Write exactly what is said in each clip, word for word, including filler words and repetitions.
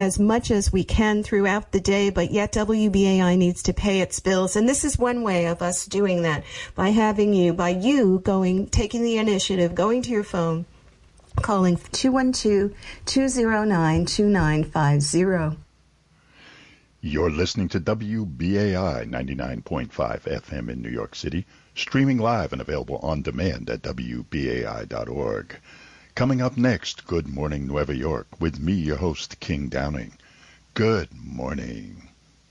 as much as we can throughout the day, but yet W B A I needs to pay its bills. And this is one way of us doing that, by having you, by you going, taking the initiative, going to your phone, calling two one two, two zero nine, two nine five zero. You're listening to W B A I ninety-nine point five F M in New York City, streaming live and available on demand at W B A I dot org. Coming up next, Good Morning Nueva York, with me, your host, King Downing. Good morning.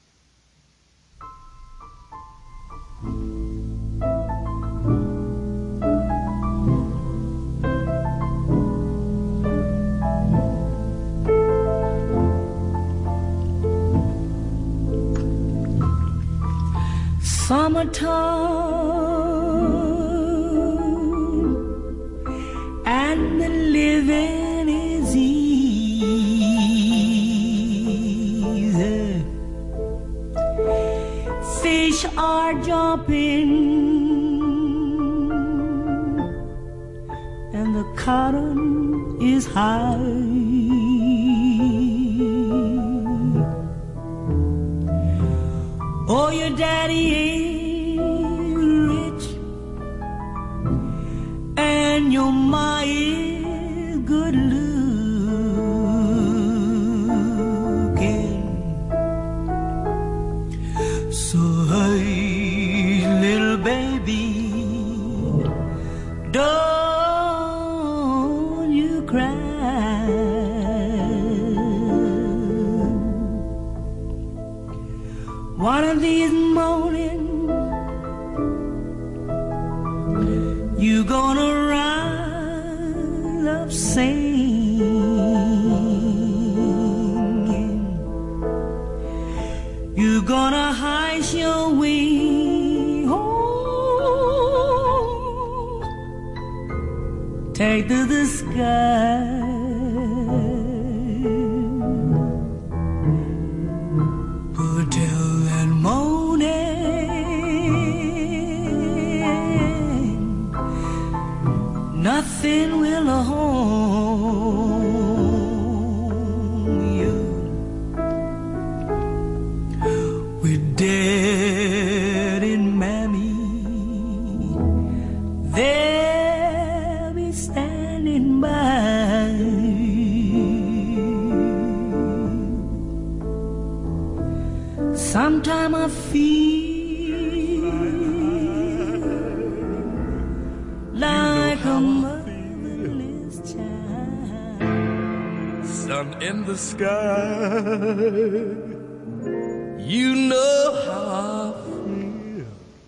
Summertime and the living is easy. Fish are jumping and the cotton is high. Oh, your daddy ain't rich, and your ma is good looking. So, hey, little baby, don't you cry. One of these mornings, you gonna rise up singing. You gonna hide your wings, oh, take to the sky. But till that morning, nothing will harm you. With Daddy and Mammy, they'll be standing by. Sometime I feel like a motherless child. Sun in the sky, you know how I feel.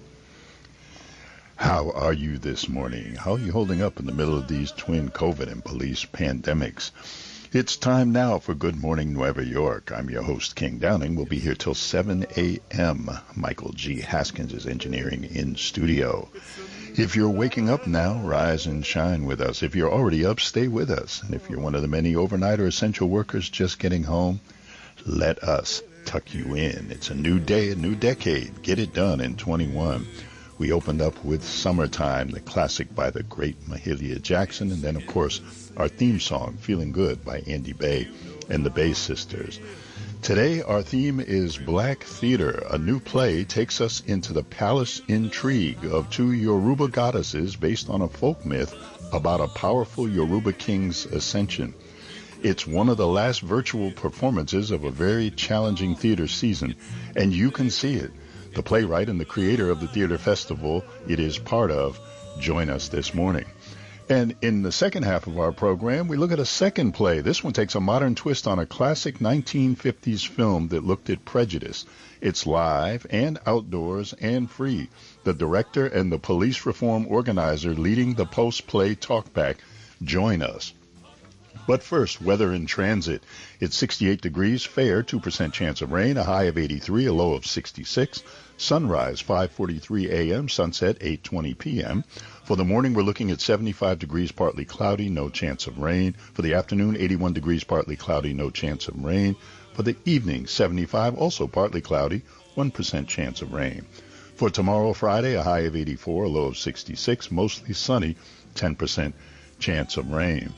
How are you this morning? How are you holding up in the middle of these twin COVID and police pandemics? It's time now for Good Morning Nueva York. I'm your host, King Downing. We'll be here till seven a.m. Michael G. Haskins is engineering in studio. If you're waking up now, rise and shine with us. If you're already up, stay with us. And if you're one of the many overnight or essential workers just getting home, let us tuck you in. It's a new day, a new decade. Get it done in twenty-one. We opened up with Summertime, the classic by the great Mahalia Jackson, and then, of course, our theme song, Feeling Good, by Andy Bay and the Bay Sisters. Today, our theme is Black Theater. A new play takes us into the palace intrigue of two Yoruba goddesses based on a folk myth about a powerful Yoruba king's ascension. It's one of the last virtual performances of a very challenging theater season, and you can see it. The playwright and the creator of the theater festival it is part of join us this morning. And in the second half of our program, we look at a second play. This one takes a modern twist on a classic nineteen fifties film that looked at prejudice. It's live and outdoors and free. The director and the police reform organizer leading the post-play talkback join us. But first, weather in transit. It's sixty-eight degrees, fair, two percent chance of rain, a high of eighty-three, a low of sixty-six. Sunrise, five forty-three a.m., sunset, eight twenty p.m. For the morning, we're looking at seventy-five degrees, partly cloudy, no chance of rain. For the afternoon, eighty-one degrees, partly cloudy, no chance of rain. For the evening, seventy-five, also partly cloudy, one percent chance of rain. For tomorrow, Friday, a high of eighty-four, a low of sixty-six, mostly sunny, ten percent chance of rain.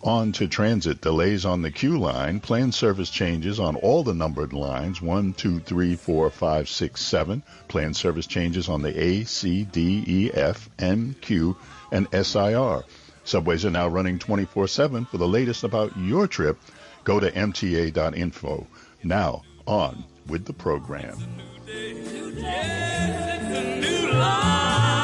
On to transit, delays on the Q line, planned service changes on all the numbered lines, one, two, three, four, five, six, seven. Planned service changes on the A, C, D, E, F, M, Q, and S I R. Subways are now running twenty-four seven. For the latest about your trip, go to M T A dot info. Now, on with the program. Yes, it's a new life.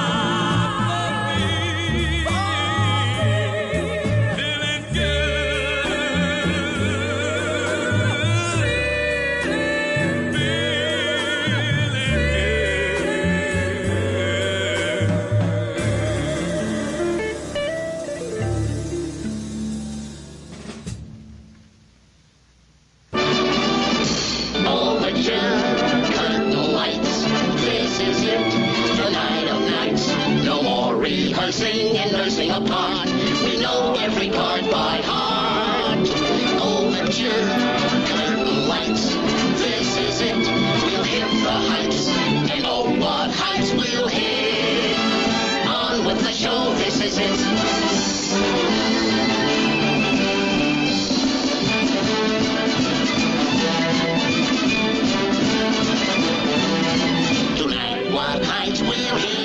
Rehearsing and nursing a part. We know every card by heart. Overture, curtain lights. This is it. We'll hit the heights. And oh, what heights we'll hit. On with the show. This is it. Tonight, what heights we'll hit.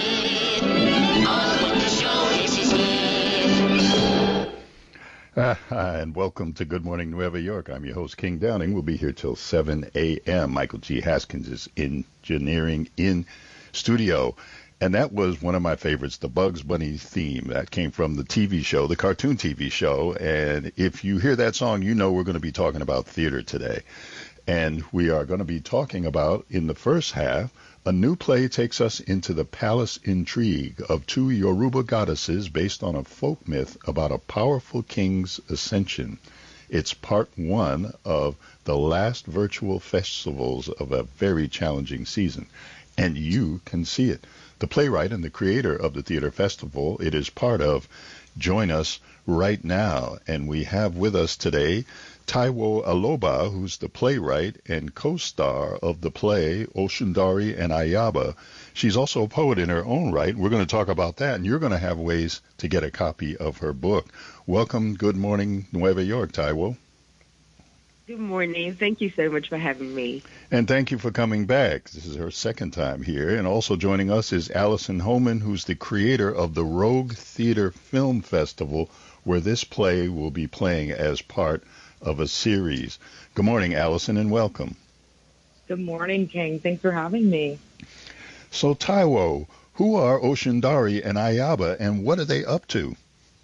Uh, and welcome to Good Morning Nueva York. I'm your host, King Downing. We'll be here till seven a.m. Michael G. Haskins is engineering in studio. And that was one of my favorites, the Bugs Bunny theme. That came from the T V show, the cartoon T V show. And if you hear that song, you know we're going to be talking about theater today. And we are going to be talking about, in the first half, a new play takes us into the palace intrigue of two Yoruba goddesses based on a folk myth about a powerful king's ascension. It's part one of the last virtual festivals of a very challenging season, and you can see it. The playwright and the creator of the theater festival it is part of join us right now, and we have with us today Taiwo Aloba, who's the playwright and co-star of the play Oshundari and Ayaba. She's also a poet in her own right. We're going to talk about that, and you're going to have ways to get a copy of her book. Welcome, Good Morning Nueva York, Taiwo. Good morning. Thank you so much for having me. And thank you for coming back. This is her second time here. And also joining us is Allison Homan, who's the creator of the Rogue Theater Film Festival, where this play will be playing as part of a series. Good morning, Allison, and welcome. Good morning, King. Thanks for having me. So, Taiwo, who are Oshundari and Ayaba, and what are they up to?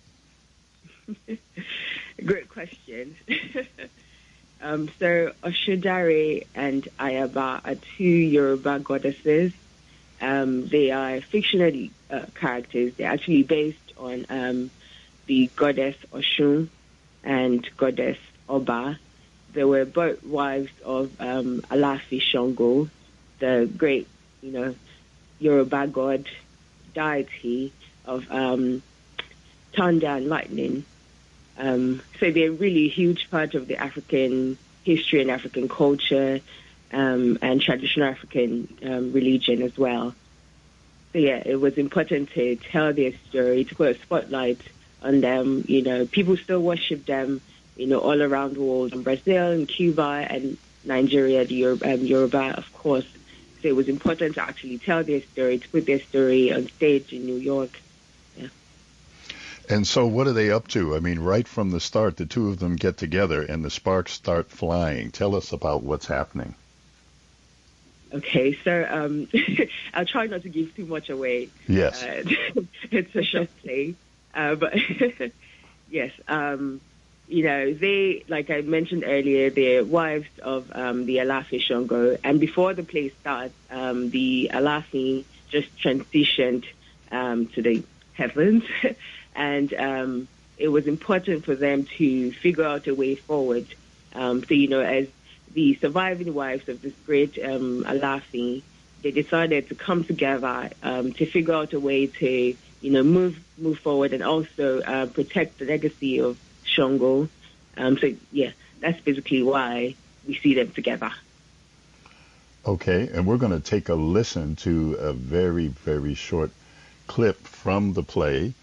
Great question. um, so, Oshundari and Ayaba are two Yoruba goddesses. Um, they are fictional uh, characters. They're actually based on um, the goddess Oshun and goddess Oba. They were both wives of um, Alafi Shango, the great, you know, Yoruba god deity of um, thunder and lightning. Um, so they're really a huge part of the African history and African culture um, and traditional African um, religion as well. So yeah, it was important to tell their story, to put a spotlight on them. You know, people still worship them, you know, all around the world, in Brazil and Cuba and Nigeria, the Yoruba, um, Yoruba, of course. So it was important to actually tell their story, to put their story on stage in New York. Yeah. And so what are they up to? I mean, right from the start, the two of them get together and the sparks start flying. Tell us about what's happening. Okay, so um, I'll try not to give too much away. Yes. Uh, it's a short play. Uh, but yes, um, you know, they, like I mentioned earlier, they're wives of um, the Alafi Shango. And before the play starts, um, the Alafi just transitioned um, to the heavens. and um, it was important for them to figure out a way forward. Um, so, you know, as the surviving wives of this great um, Alafi, they decided to come together um, to figure out a way to, you know, move move forward and also uh, protect the legacy of Shango. Um, so, yeah, that's basically why we see them together. Okay, and we're going to take a listen to a very, very short clip from the play.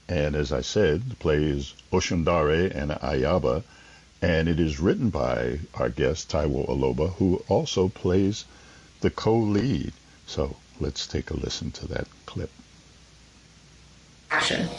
And as I said, the play is Oshundare and Ayaba, and it is written by our guest, Taiwo Aloba, who also plays the co-lead. So let's take a listen to that clip. Action.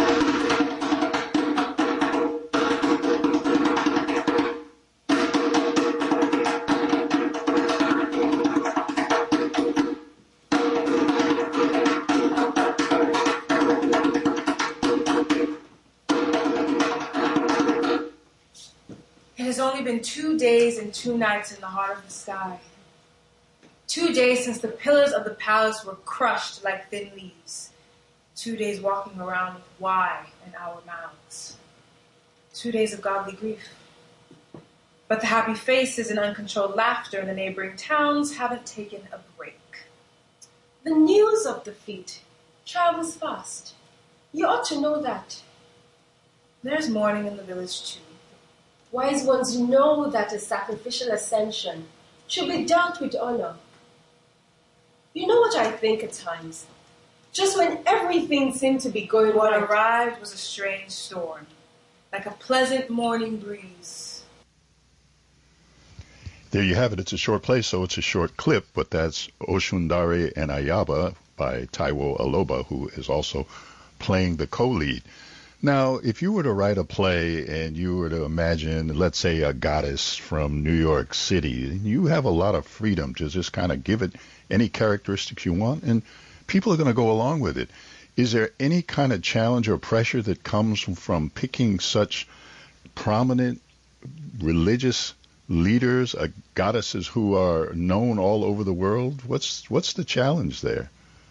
It has only been two days and two nights in the heart of the sky. Two days since the pillars of the palace were crushed like thin leaves. Two days walking around with why in our mouths. Two days of godly grief. But the happy faces and uncontrolled laughter in the neighboring towns haven't taken a break. The news of defeat travels fast. You ought to know that. There's mourning in the village too. Wise ones know that a sacrificial ascension should be dealt with honor. You know what I think at times? Just when everything seemed to be going What right, arrived was a strange storm, like a pleasant morning breeze. There you have it. It's a short play, so it's a short clip, but that's Oshundare and Ayaba by Taiwo Aloba, who is also playing the co-lead. Now, if you were to write a play and you were to imagine, let's say, a goddess from New York City, you have a lot of freedom to just kind of give it any characteristics you want, and people are going to go along with it. Is there any kind of challenge or pressure that comes from picking such prominent religious leaders, uh, goddesses who are known all over the world? What's what's the challenge there?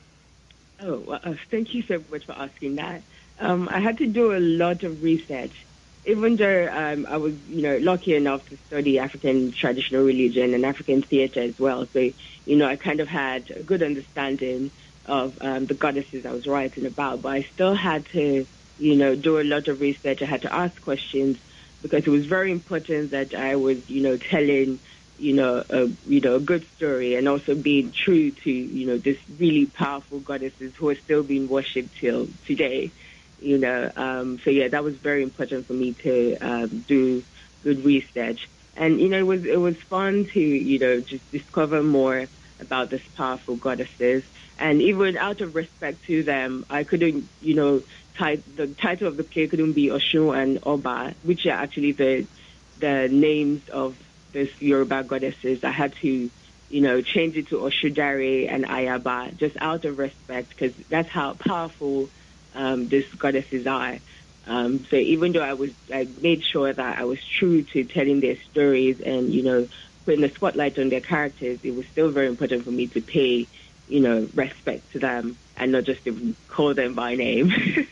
Oh, well, uh, thank you so much for asking that. Um, I had to do a lot of research, even though um, I was, you know, lucky enough to study African traditional religion and African theater as well. So, you know, I kind of had a good understanding of um, the goddesses I was writing about, but I still had to, you know, do a lot of research. I had to ask questions because it was very important that I was, you know, telling, you know, a, you know, a good story and also being true to, you know, this really powerful goddesses who are still being worshipped till today. You know, um, so yeah, that was very important for me to um, do good research. And, you know, it was it was fun to, you know, just discover more about these powerful goddesses. And even out of respect to them, I couldn't, you know, tit- the title of the play couldn't be Oshun and Oba, which are actually the the names of these Yoruba goddesses. I had to, you know, change it to Oshundare and Ayaba, just out of respect, because that's how powerful Um, these goddesses are. Um, so even though I was, I made sure that I was true to telling their stories and, you know, putting the spotlight on their characters, it was still very important for me to pay, you know, respect to them and not just to call them by name.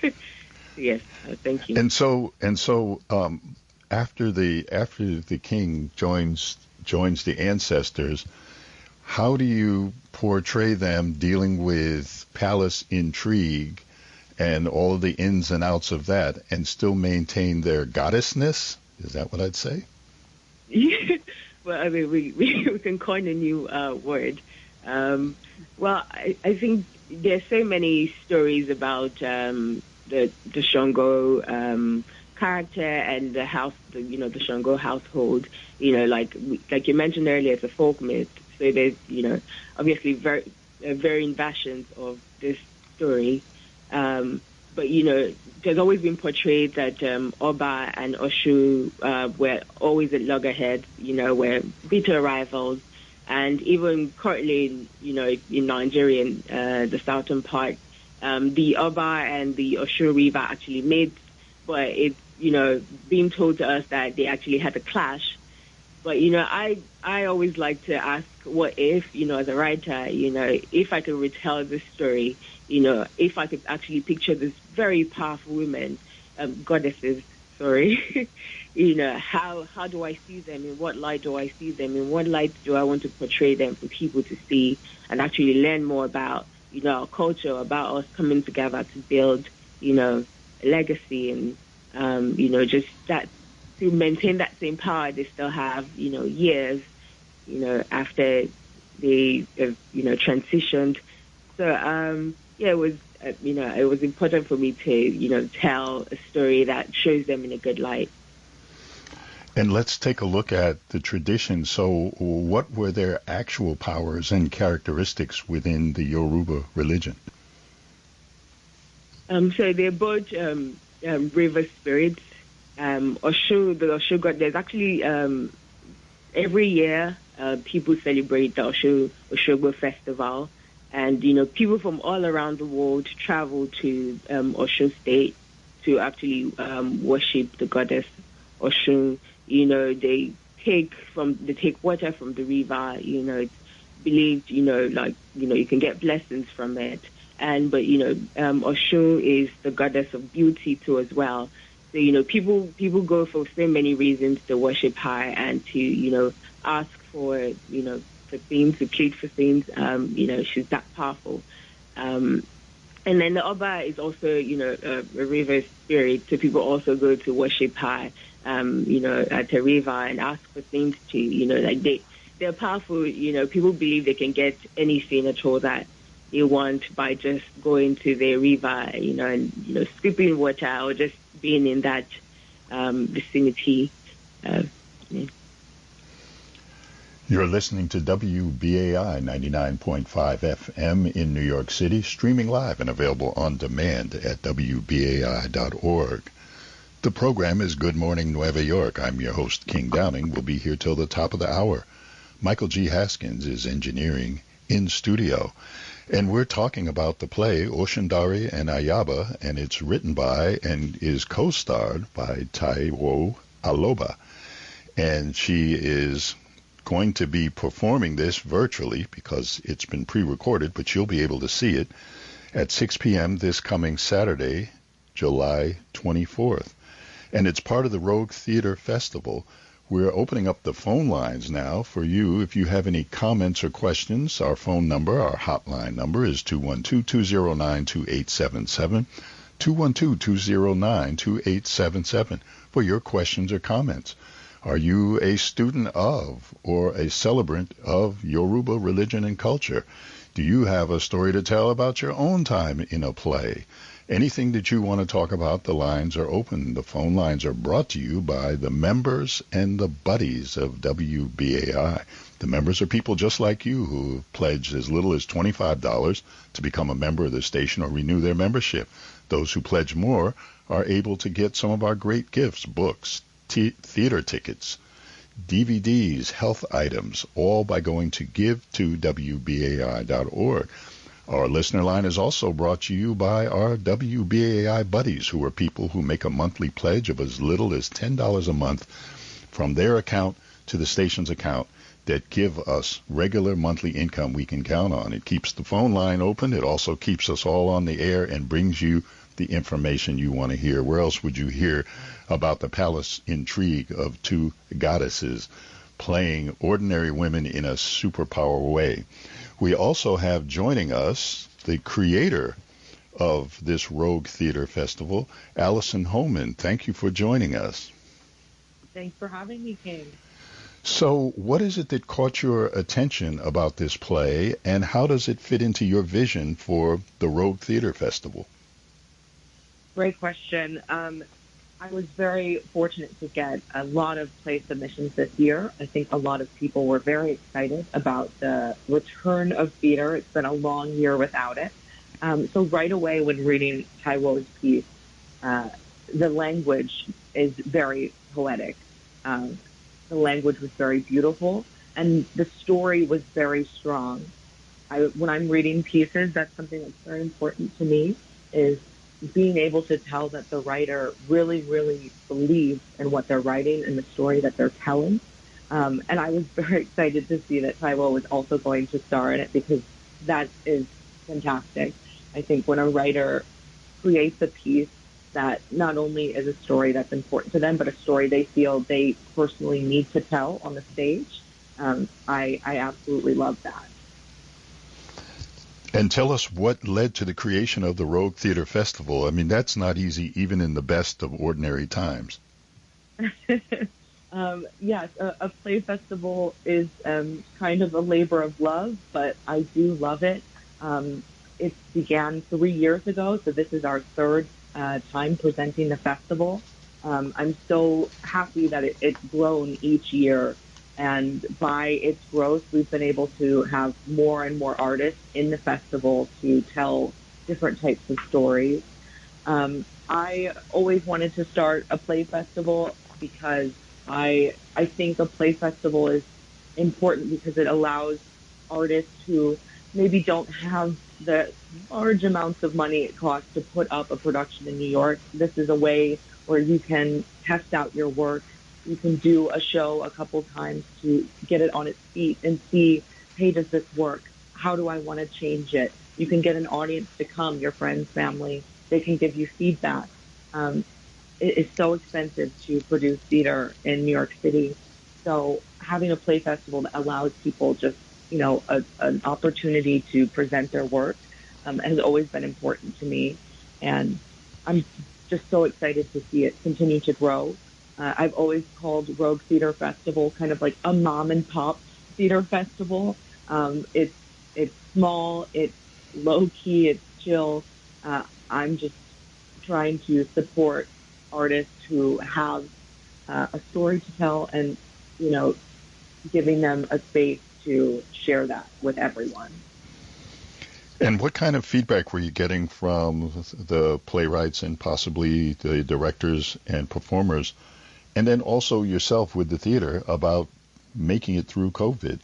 Yes, uh, thank you. And so, and so, um, after the after the king joins joins the ancestors, how do you portray them dealing with palace intrigue and all of the ins and outs of that, and still maintain their goddessness? Is that what I'd say? Yeah. Well, I mean, we, we, we can coin a new uh, word. Um, well, I, I think there's so many stories about um, the the Shango um, character and the house, the, you know, the Shango household. You know, like like you mentioned earlier, it's a folk myth. So there's, you know, obviously very uh, varying versions of this story. Um, but, you know, there's always been portrayed that um, Oba and Oshu uh, were always at loggerheads, you know, were bitter rivals. And even currently, you know, in Nigeria, uh, the southern part, um, the Oba and the Oshu River actually mates, but it's, you know, being told to us that they actually had a clash. But, you know, I I always like to ask, what if, you know, as a writer, you know, if I could retell this story, you know, if I could actually picture this very powerful women, um, goddesses, sorry, you know, how how do I see them? In what light do I see them? In what light do I want to portray them for people to see and actually learn more about, you know, our culture, about us coming together to build, you know, a legacy and, um, you know, just that, to maintain that same power they still have, you know, years, you know, after they have, you know, transitioned. So, um, yeah, it was uh, you know, it was important for me to, you know, tell a story that shows them in a good light. And let's take a look at the tradition. So what were their actual powers and characteristics within the Yoruba religion? Um, so they're both um, um, river spirits. Um, Osho, the Osho god, there's actually um, every year uh, people celebrate the Osho Oshogbo festival. And, you know, people from all around the world travel to um, Osho State to actually um, worship the goddess Osho. You know, they take from they take water from the river. You know, it's believed, you know, like, you know, you can get blessings from it. And but you know, um, Osho is the goddess of beauty too as well. So you know, people people go for so many reasons to worship her and to you know ask for you know for things, to plead for things. Um, you know, she's that powerful. Um, and then the Oba is also you know a, a river spirit, so people also go to worship her. Um, you know, at the river and ask for things to, you know, like they, they're powerful, you know, people believe they can get anything at all that they want by just going to the river, you know, and, you know, scooping water or just being in that um, vicinity. Uh, yeah. You're listening to W B A I ninety-nine point five F M in New York City, streaming live and available on demand at W B A I dot org. The program is Good Morning Nueva York. I'm your host, King Downing. We'll be here till the top of the hour. Michael G. Haskins is engineering in studio. And we're talking about the play Oshundari and Ayaba, and it's written by and is co-starred by Taiwo Aloba. And she is going to be performing this virtually because it's been pre-recorded, but you'll be able to see it at six p.m. this coming Saturday, July twenty-fourth. And it's part of the Rogue Theater Festival. We're opening up the phone lines now for you. If you have any comments or questions, our phone number, our hotline number is two one two, two zero nine, two eight seven seven, two one two, two zero nine, two eight seven seven for your questions or comments. Are you a student of or a celebrant of Yoruba religion and culture? Do you have a story to tell about your own time in a play? Anything that you want to talk about, the lines are open. The phone lines are brought to you by the members and the buddies of W B A I. The members are people just like you who have pledged as little as twenty-five dollars to become a member of the station or renew their membership. Those who pledge more are able to get some of our great gifts, books, t- theater tickets, D V Ds, health items, all by going to give to W B A I dot org. Our listener line is also brought to you by our W B A I buddies, who are people who make a monthly pledge of as little as ten dollars a month from their account to the station's account that give us regular monthly income we can count on. It keeps the phone line open. It also keeps us all on the air and brings you the information you want to hear. Where else would you hear about the palace intrigue of two goddesses playing ordinary women in a superpower way? We also have joining us the creator of this Rogue Theater Festival, Allison Holman. Thank you for joining us. Thanks for having me, King. So what is it that caught your attention about this play, and how does it fit into your vision for the Rogue Theater Festival? Great question. Um, I was very fortunate to get a lot of play submissions this year. I think a lot of people were very excited about the return of theater. It's been a long year without it. Um, so right away when reading Taiwo's piece, uh, the language is very poetic. Um, the language was very beautiful, and the story was very strong. I, when I'm reading pieces, that's something that's very important to me, is being able to tell that the writer really, really believes in what they're writing and the story that they're telling. Um, and I was very excited to see that Taiwo was also going to star in it, because that is fantastic. I think when a writer creates a piece that not only is a story that's important to them, but a story they feel they personally need to tell on the stage, um, I, I absolutely love that. And tell us what led to the creation of the Rogue Theater Festival. I mean, that's not easy, even in the best of ordinary times. um, yes, a, a play festival is um, kind of a labor of love, but I do love it. Um, it began three years ago, so this is our third uh, time presenting the festival. Um, I'm so happy that it, it's grown each year, and by its growth, we've been able to have more and more artists in the festival to tell different types of stories. Um, I always wanted to start a play festival because I I think a play festival is important because it allows artists who maybe don't have the large amounts of money it costs to put up a production in New York. This is a way where you can test out your work. You can do a show a couple times to get it on its feet and see, hey, does this work? How do I want to change it? You can get an audience to come, your friends, family. They can give you feedback. Um, it is so expensive to produce theater in New York City. So having a play festival that allows people just, you know, a, an opportunity to present their work um, has always been important to me. And I'm just so excited to see it continue to grow. Uh, I've always called Rogue Theater Festival kind of like a mom and pop theater festival. Um, it's it's small, it's low key, it's chill. Uh, I'm just trying to support artists who have uh, a story to tell, and you know, giving them a space to share that with everyone. And what kind of feedback were you getting from the playwrights and possibly the directors and performers, and then also yourself with the theater about making it through COVID?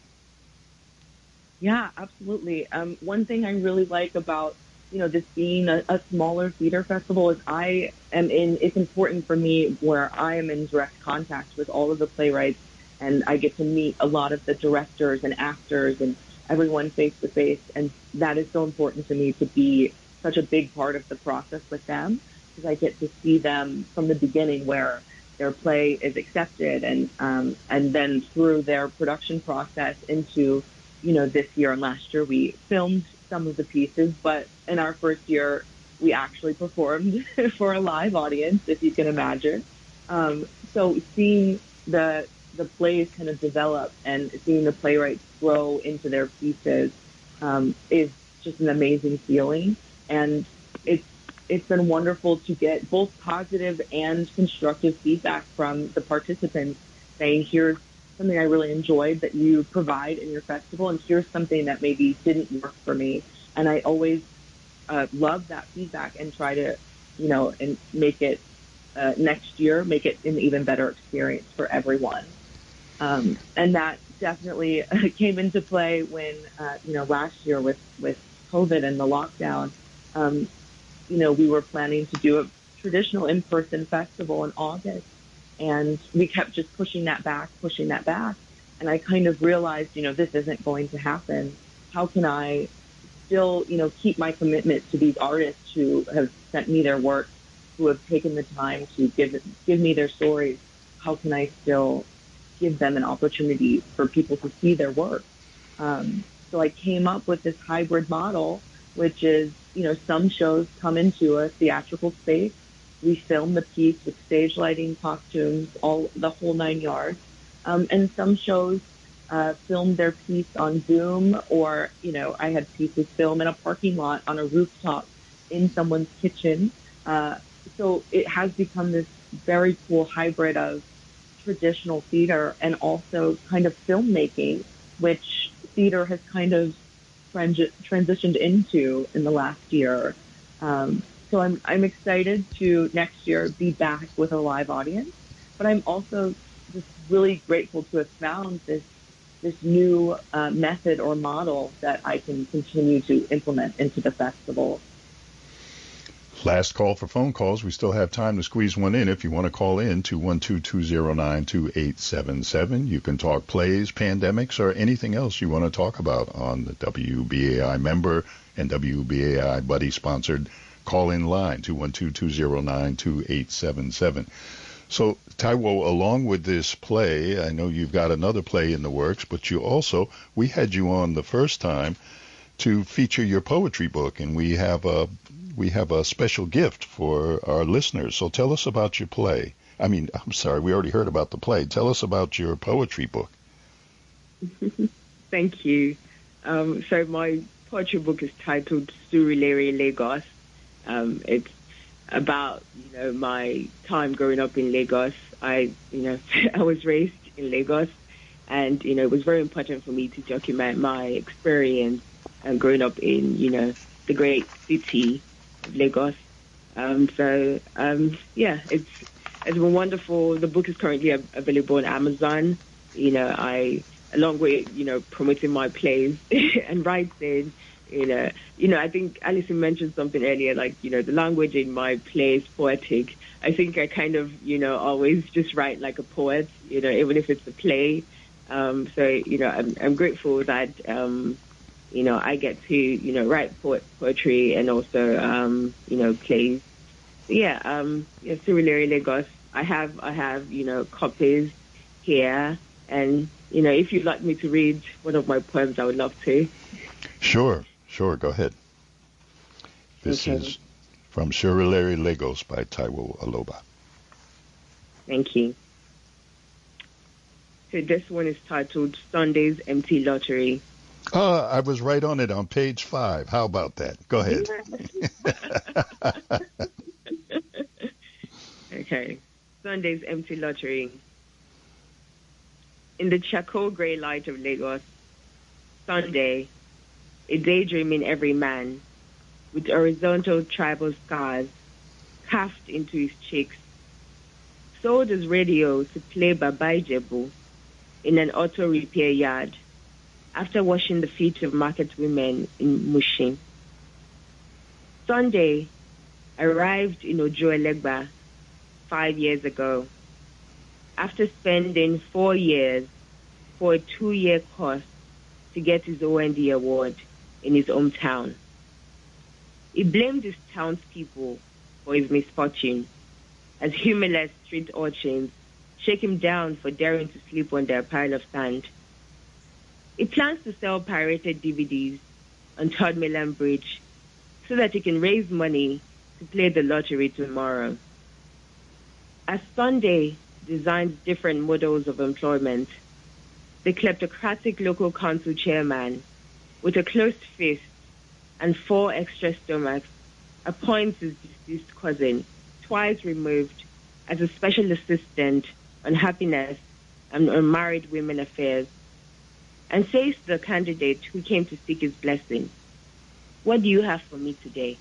Yeah, absolutely. Um, one thing I really like about, you know, this being a, a smaller theater festival is I am in, it's important for me where I am in direct contact with all of the playwrights, and I get to meet a lot of the directors and actors and everyone face to face. And that is so important to me to be such a big part of the process with them, because I get to see them from the beginning where their play is accepted, and, um, and then through their production process into, you know, this year and last year we filmed some of the pieces, but in our first year we actually performed for a live audience, if you can imagine. Um, so seeing the the plays kind of develop and seeing the playwrights grow into their pieces um, is just an amazing feeling. And it's it's been wonderful to get both positive and constructive feedback from the participants saying, here's something I really enjoyed that you provide in your festival, and here's something that maybe didn't work for me. And I always uh, love that feedback and try to, you know, and make it uh, next year, make it an even better experience for everyone. Um, and that definitely came into play when, uh, you know, last year with, with COVID and the lockdown, um, you know, we were planning to do a traditional in-person festival in August. And we kept just pushing that back, pushing that back. And I kind of realized, you know, this isn't going to happen. How can I still, you know, keep my commitment to these artists who have sent me their work, who have taken the time to give give me their stories? How can I still give them an opportunity for people to see their work? Um, so I came up with this hybrid model, which is, you know, some shows come into a theatrical space. We film the piece with stage lighting, costumes, all the whole nine yards. Um, and some shows uh, film their piece on Zoom, or, you know, I had pieces film in a parking lot on a rooftop in someone's kitchen. Uh, so it has become this very cool hybrid of traditional theater and also kind of filmmaking, which theater has kind of trans- transitioned into in the last year. Um, so I'm I'm excited to next year be back with a live audience, but I'm also just really grateful to have found this this new uh, method or model that I can continue to implement into the festival. Last call for phone calls. We still have time to squeeze one in. If you want to call in, two one two, two zero nine, two eight seven seven. You can talk plays, pandemics, or anything else you want to talk about on the W B A I member and W B A I buddy-sponsored call-in line, two one two, two zero nine, two eight seven seven. So, Taiwo, along with this play, I know you've got another play in the works, but you also, we had you on the first time to feature your poetry book, and we have a we have a special gift for our listeners. So tell us about your play. I mean, I'm sorry, we already heard about the play. Tell us about your poetry book. Thank you. Um, so my poetry book is titled Surulere Lagos. Um, it's about, you know, my time growing up in Lagos. I, you know, I was raised in Lagos, and, you know, it was very important for me to document my experience um, growing up in, you know, the great city of Lagos. Um, so, um, yeah, it's it's been wonderful. The book is currently available on Amazon. You know, I, along with, you know, promoting my plays and writing, you know, you know, I think Alison mentioned something earlier, like, you know, the language in my play is poetic. I think I kind of, you know, always just write like a poet, you know, even if it's a play. Um, so, you know, I'm, I'm grateful that, um, you know, I get to, you know, write poet, poetry and also, um, you know, plays. So, yeah, um, yeah, Surulere Lagos. I have, I have, you know, copies here. And, you know, if you'd like me to read one of my poems, I would love to. Sure, sure. Go ahead. This okay. is from Surulere Lagos by Taiwo Aloba. Thank you. So this one is titled Sunday's Empty Lottery. Oh, I was right on it on page five. How about that? Go ahead. Okay. Sunday's Empty Lottery. In the charcoal gray light of Lagos, Sunday, a daydream in every man, with horizontal tribal scars carved into his cheeks, sold his radio to play Baba Ijebu in an auto repair yard after washing the feet of market women in Mushin. Sunday arrived in Ojo Elegba five years ago after spending four years for a two-year course to get his O N D award in his hometown. He blamed his townspeople for his misfortune as humorless street urchins shake him down for daring to sleep on their pile of sand. He plans to sell pirated D V Ds on Third Mainland Bridge so that he can raise money to play the lottery tomorrow. As Sunday designs different models of employment, the kleptocratic local council chairman, with a closed fist and four extra stomachs, appoints his deceased cousin, twice removed, as a special assistant on happiness and unmarried women affairs, and says to the candidate who came to seek his blessing, "What do you have for me today?"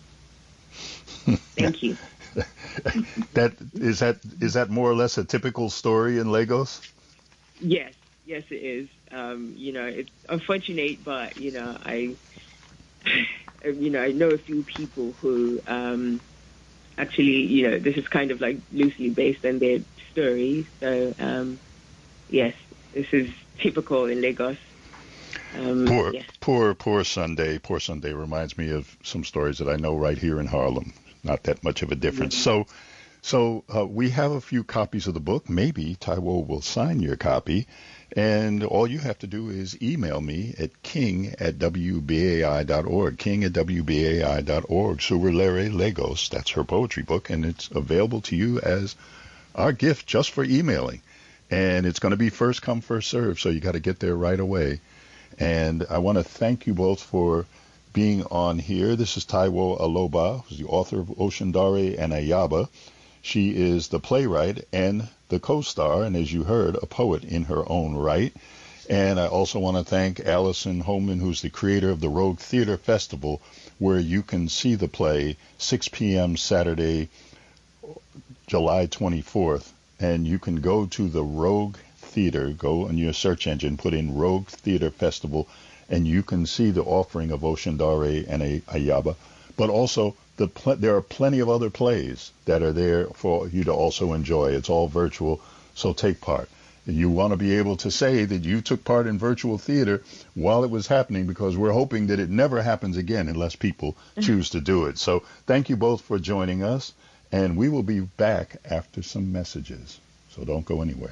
Thank you. that is that is that more or less a typical story in Lagos? Yes, yes, it is. Um, you know, it's unfortunate, but you know, I, you know, I know a few people who um, actually, you know, this is kind of like loosely based on their stories. So, um, yes, this is typical in Lagos. Um, poor, yeah. poor, poor Sunday. Poor Sunday reminds me of some stories that I know right here in Harlem. Not that much of a difference. Mm-hmm. So, so uh, we have a few copies of the book. Maybe Taiwo will sign your copy, and all you have to do is email me at king at w b a i dot org. King at w b a i dot org. Surulere Lagos. That's her poetry book, and it's available to you as our gift just for emailing. And it's going to be first come, first serve, so you got to get there right away. And I want to thank you both for being on here. This is Taiwo Aloba, who's the author of Oshundare and Ayaba. She is the playwright and the co-star, and as you heard, a poet in her own right. And I also want to thank Alison Holman, who's the creator of the Rogue Theater Festival, where you can see the play six p.m. Saturday, July twenty-fourth. And you can go to the Rogue Theater, go on your search engine, put in Rogue Theater Festival, and you can see the offering of Oshundare and Ayaba. But also, the pl- there are plenty of other plays that are there for you to also enjoy. It's all virtual, so take part. You want to be able to say that you took part in virtual theater while it was happening, because we're hoping that it never happens again unless people choose to do it. So thank you both for joining us, and we will be back after some messages. So don't go anywhere.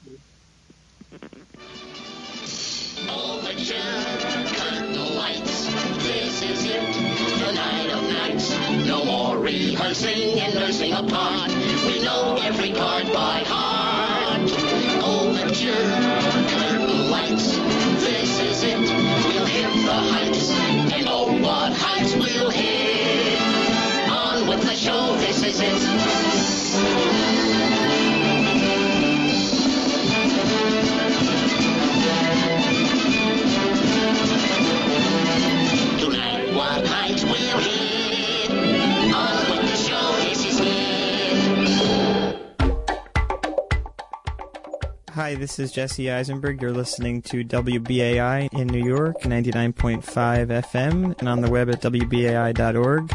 Overture, curtain lights, this is it, the night of nights. No more rehearsing and nursing a part. We know every part by heart. Overture, curtain lights, this is it. We'll hit the heights and heights we'll hit. On with the show, this is it. Tonight, what heights we'll hit. On with the show, this is it. Hi, this is Jesse Eisenberg. You're listening to W B A I in New York, ninety-nine point five F M, and on the web at W B A I dot org.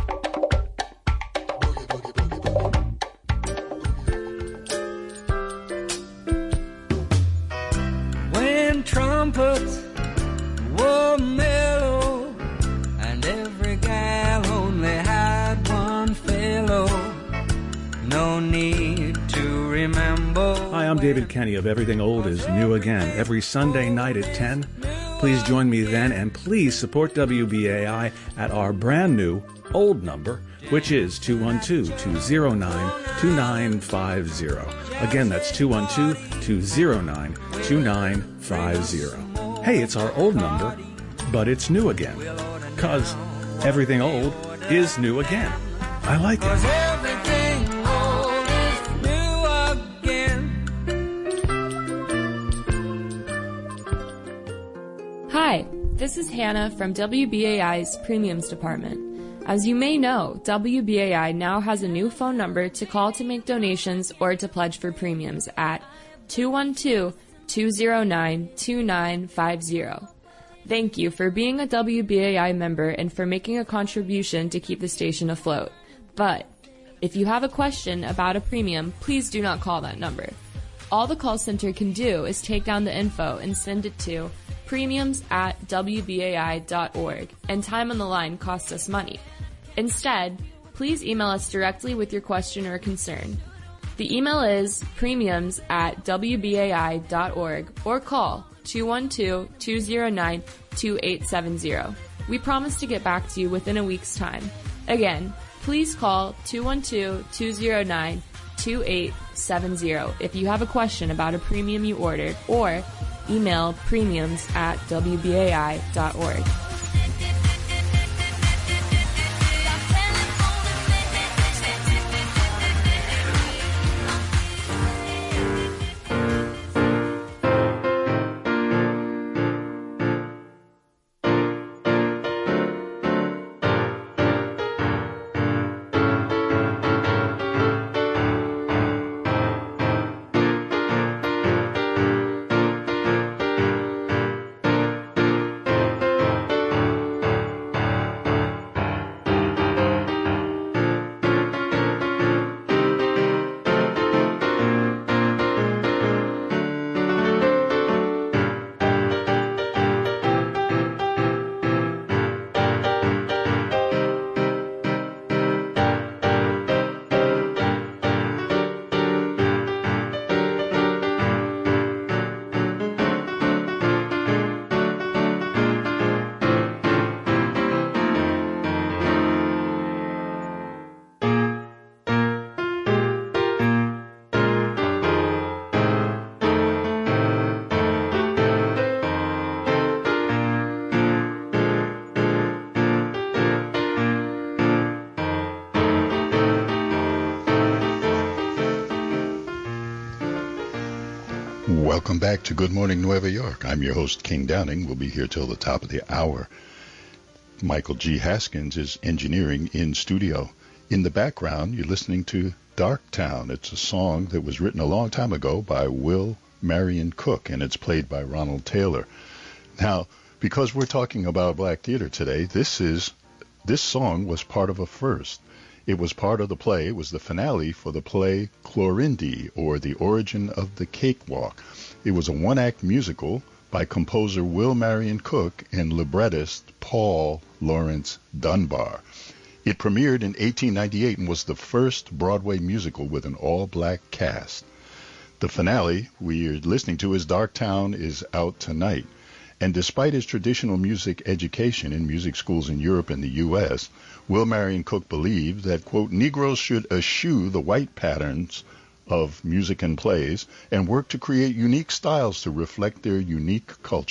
When trumpets were mellow and every gal only had one fellow, no need to remember. Hi, I'm David Kenny of Everything Old is New Again, every Sunday night at ten. Please join me then, and please support W B A I at our brand new old number, which is two one two, two zero nine, two nine five zero. Again, that's two one two, two zero nine, two nine five zero. Hey, it's our old number, but it's new again. 'Cause everything old is new again. I like it. Everything old is new again. Hi, this is Hannah from W B A I's Premiums Department. As you may know, W B A I now has a new phone number to call to make donations or to pledge for premiums at two one two, two zero nine, two nine five zero. Thank you for being a W B A I member and for making a contribution to keep the station afloat. But if you have a question about a premium, please do not call that number. All the call center can do is take down the info and send it to premiums at W B A I dot org, and time on the line costs us money. Instead, please email us directly with your question or concern. The email is premiums at W B A I dot org or call two one two, two zero nine, two eight seven zero. We promise to get back to you within a week's time. Again, please call two one two, two zero nine, two eight seven zero if you have a question about a premium you ordered, or email premiums at W B A I dot org. Welcome back to Good Morning Nueva York. I'm your host, King Downing. We'll be here till the top of the hour. Michael G. Haskins is engineering in studio. In the background, you're listening to Darktown. It's a song that was written a long time ago by Will Marion Cook, and it's played by Ronald Taylor. Now, because we're talking about black theater today, this is this song was part of a first. It was part of the play. It was the finale for the play Clorinda, or The Origin of the Cakewalk. It was a one-act musical by composer Will Marion Cook and librettist Paul Laurence Dunbar. It premiered in eighteen ninety-eight and was the first Broadway musical with an all-black cast. The finale we're listening to is Darktown is out tonight. And despite his traditional music education in music schools in Europe and the U S, Will Marion Cook believed that, quote, Negroes should eschew the white patterns of music and plays and work to create unique styles to reflect their unique culture,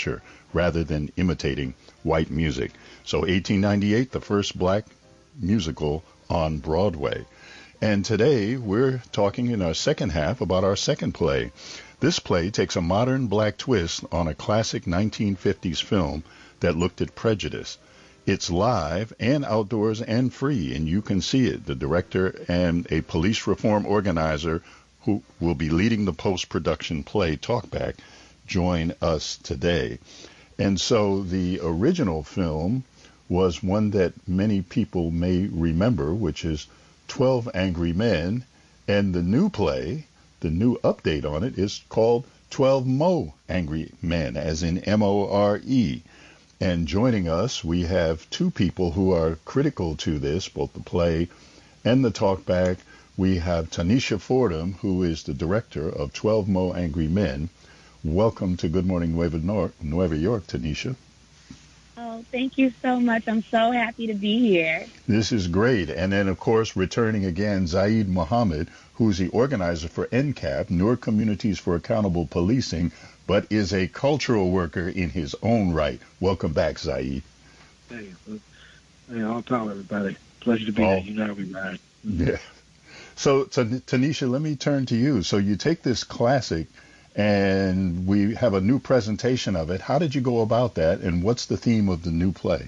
rather than imitating white music. So eighteen ninety-eight, the first black musical on Broadway. And today we're talking in our second half about our second play. This play takes a modern black twist on a classic nineteen fifties film that looked at prejudice. It's live and outdoors and free, and you can see it. The director and a police reform organizer who will be leading the post-production play Talkback join us today. And so the original film was one that many people may remember, which is twelve Angry Men, and the new play, the new update on it, is called twelve Mo Angry Men, as in M O R E. And joining us, we have two people who are critical to this, both the play and the Talkback. We have Tanisha Fordham, who is the director of twelve Mo Angry Men. Welcome to Good Morning Nueva, Nor- Nueva York, Tanisha. Oh, thank you so much. I'm so happy to be here. This is great. And then, of course, returning again, Zaid Mohammed, who's the organizer for N C A P, Newark Communities for Accountable Policing, but is a cultural worker in his own right. Welcome back, Zaid. Hey, hey, all time, everybody. Pleasure to be oh. here. You know how we ride. Yeah. So, so, Tanisha, let me turn to you. So you take this classic, and we have a new presentation of it. How did you go about that, and what's the theme of the new play?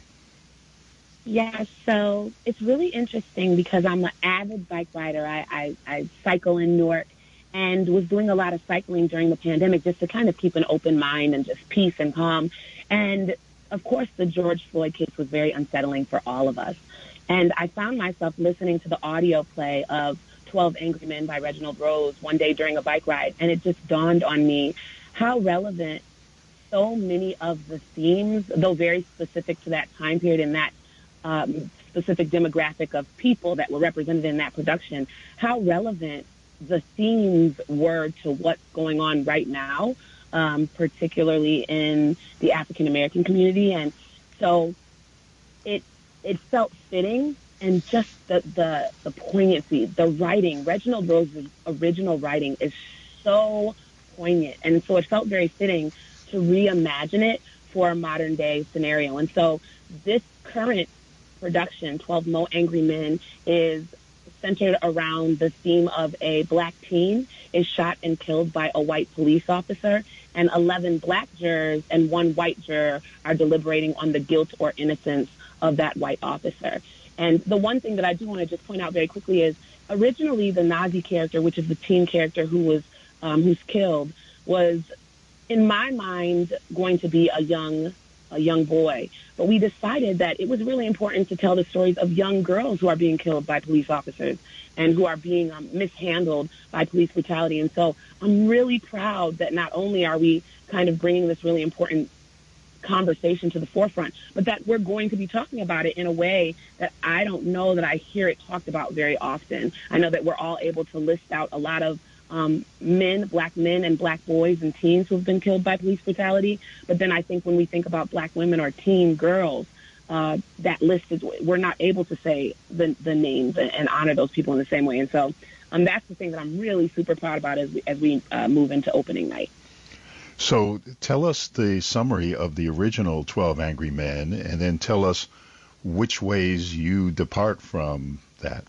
Yeah, so it's really interesting because I'm an avid bike rider. I, I, I cycle in Newark and was doing a lot of cycling during the pandemic just to kind of keep an open mind and just peace and calm. And, of course, the George Floyd case was very unsettling for all of us. And I found myself listening to the audio play of twelve Angry Men by Reginald Rose one day during a bike ride, and it just dawned on me how relevant so many of the themes, though very specific to that time period and that um, specific demographic of people that were represented in that production, how relevant the themes were to what's going on right now, um, particularly in the African American community. And so it it felt fitting. And just the, the, the poignancy, the writing, Reginald Rose's original writing is so poignant. And so it felt very fitting to reimagine it for a modern day scenario. And so this current production, twelve Mo Angry Men, is centered around the theme of a black teen is shot and killed by a white police officer, and eleven black jurors and one white juror are deliberating on the guilt or innocence of that white officer. And the one thing that I do want to just point out very quickly is originally the Nazi character, which is the teen character who was um, who's killed, was in my mind going to be a young a young boy. But we decided that it was really important to tell the stories of young girls who are being killed by police officers and who are being um, mishandled by police brutality. And so I'm really proud that not only are we kind of bringing this really important conversation to the forefront, but that we're going to be talking about it in a way that I don't know that I hear it talked about very often. I know that we're all able to list out a lot of um, men, black men and black boys and teens who have been killed by police brutality. But then I think when we think about black women or teen girls, uh, that list is, we're not able to say the, the names and, and honor those people in the same way. And so um, that's the thing that I'm really super proud about as we, as we uh, move into opening night. So tell us the summary of the original twelve Angry Men, and then tell us which ways you depart from that.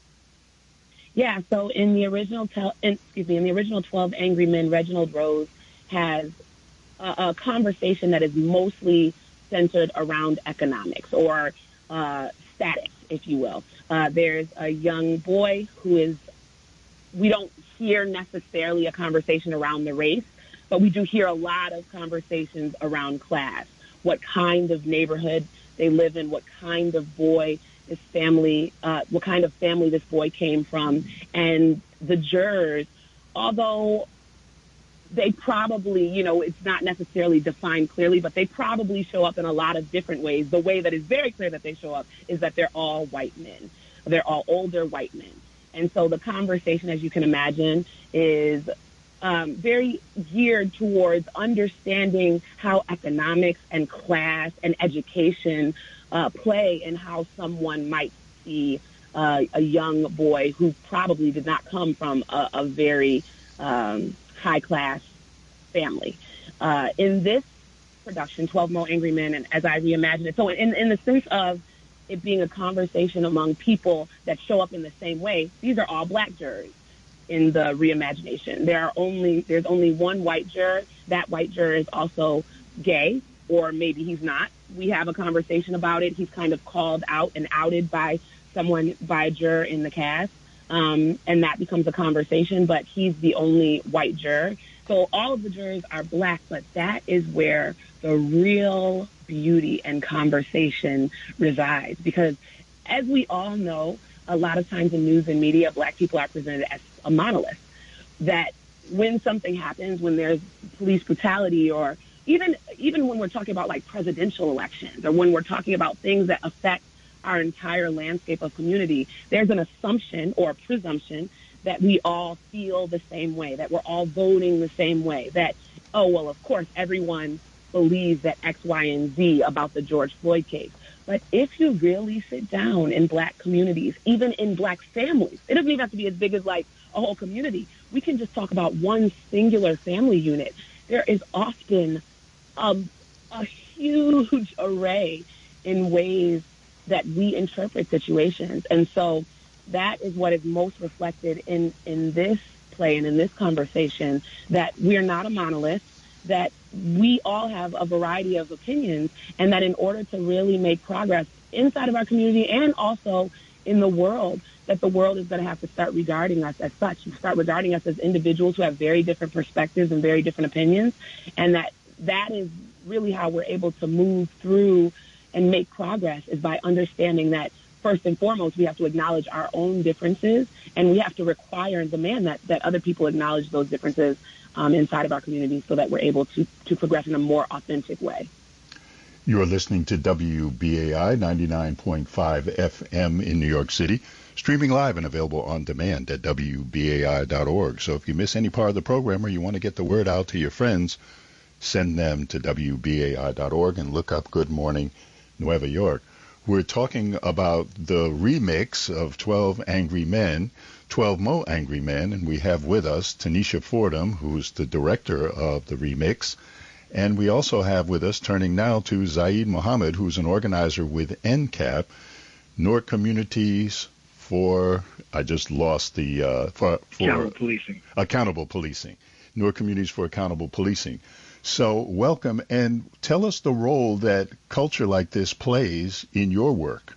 Yeah, so in the original, tel- in, excuse me, in the original twelve Angry Men, Reginald Rose has a, a conversation that is mostly centered around economics or uh, status, if you will. Uh, there's a young boy who is, we don't hear necessarily a conversation around the race, but we do hear a lot of conversations around class, what kind of neighborhood they live in, what kind of boy this family, uh, what kind of family this boy came from. And the jurors, although they probably, you know, it's not necessarily defined clearly, but they probably show up in a lot of different ways. The way that is very clear that they show up is that they're all white men. They're all older white men. And so the conversation, as you can imagine, is Um, very geared towards understanding how economics and class and education uh, play and how someone might see uh, a young boy who probably did not come from a, a very um, high-class family. Uh, in this production, twelve Mo Angry Men, and as I reimagine it. So in, in the sense of it being a conversation among people that show up in the same way, these are all black jurors in the reimagination. There are only, there's only one white juror. That white juror is also gay, or maybe he's not. We have a conversation about it. He's kind of called out and outed by someone, by a juror in the cast. Um, and that becomes a conversation, but he's the only white juror. So all of the jurors are black, but that is where the real beauty and conversation resides. Because as we all know, a lot of times in news and media, black people are presented as a monolith. That when something happens, when there's police brutality, or even even when we're talking about like presidential elections, or when we're talking about things that affect our entire landscape of community, there's an assumption or a presumption that we all feel the same way, that we're all voting the same way, that, oh, well, of course, everyone believes that X, Y, and Z about the George Floyd case. But if you really sit down in black communities, even in black families, it doesn't even have to be as big as like a whole community. We can just talk about one singular family unit. There is often um, a huge array in ways that we interpret situations. And so that is what is most reflected in, in this play and in this conversation, that we're not a monolith, that we all have a variety of opinions, and that in order to really make progress inside of our community and also in the world, that the world is going to have to start regarding us as such, start regarding us as individuals who have very different perspectives and very different opinions, and that that is really how we're able to move through and make progress, is by understanding that first and foremost, we have to acknowledge our own differences, and we have to require and demand that, that other people acknowledge those differences um, inside of our community, so that we're able to, to progress in a more authentic way. You are listening to W B A I ninety-nine point five F M in New York City, streaming live and available on demand at W B A I dot org. So if you miss any part of the program, or you want to get the word out to your friends, send them to W B A I dot org and look up Good Morning Nueva York. We're talking about the remix of twelve Angry Men, twelve Mo Angry Men, and we have with us Tanisha Fordham, who's the director of the remix. And we also have with us, turning now to Zaid Mohammed, who's an organizer with N C A P, Newark Communities for, I just lost the, uh, for, for Accountable Policing. Accountable Policing. Newark Communities for Accountable Policing. So welcome, and tell us the role that culture like this plays in your work.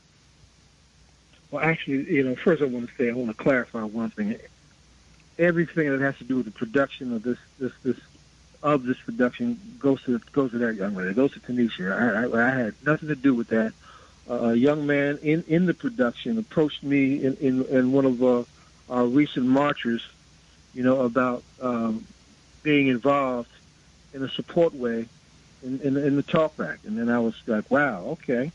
Well, actually, you know, first I want to say, I want to clarify one thing. Everything that has to do with the production of this, this, this, of this production goes to goes to that young lady. It goes to Tanisha. I, I, I had nothing to do with that. Uh, a young man in, in the production approached me in, in, in one of uh, our recent marches, you know, about um, being involved in a support way in, in, in the talk back. And then I was like, wow, okay.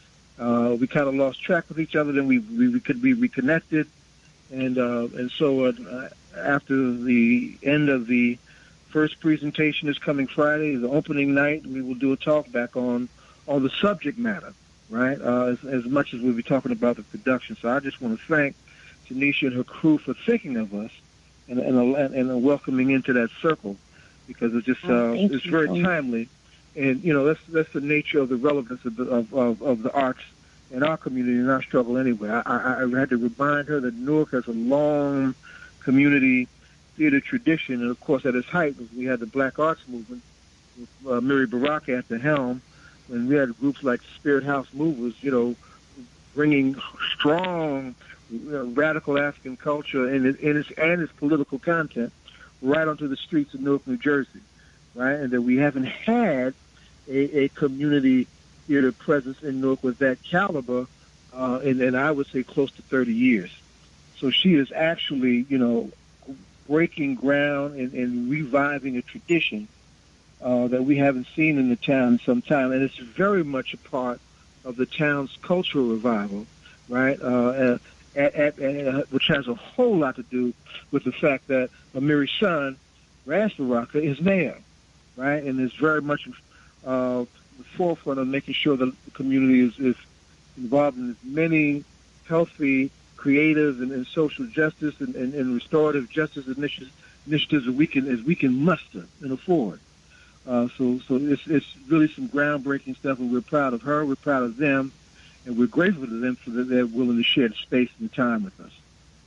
Uh, we kind of lost track with each other. Then we, we, we could be reconnected. And, uh, and so uh, after the end of the first presentation is coming Friday, the opening night, we will do a talk back on, on the subject matter, right? Uh, as, as much as we'll be talking about the production. So I just want to thank Tanisha and her crew for thinking of us and, and, and welcoming into that circle, because it's just, uh, oh, it's very timely. And, you know, that's, that's the nature of the relevance of the, of, of, of the arts in our community and our struggle anyway. I, I, I had to remind her that Newark has a long community theater tradition, and of course at its height we had the Black Arts Movement with uh, Miri Baraka at the helm, and we had groups like Spirit House Movers, you know, bringing strong, you know, radical African culture and its, and its and its political content right onto the streets of Newark, New Jersey, right? And that we haven't had a, a community theater presence in Newark with that caliber, uh, and, and I would say close to thirty years. So she is actually, you know, breaking ground and, and reviving a tradition uh, that we haven't seen in the town in some time. And it's very much a part of the town's cultural revival, right? Uh, at, at, at, uh, which has a whole lot to do with the fact that Amiri's son, Ras Baraka, is mayor, right? And is very much uh, the forefront of making sure that the community is, is involved in as many healthy, creative, and, and social justice and, and, and restorative justice initiatives, initiatives that we can as we can muster and afford. Uh, so so it's, it's really some groundbreaking stuff, and we're proud of her, we're proud of them, and we're grateful to them for that they're willing to share the space and the time with us.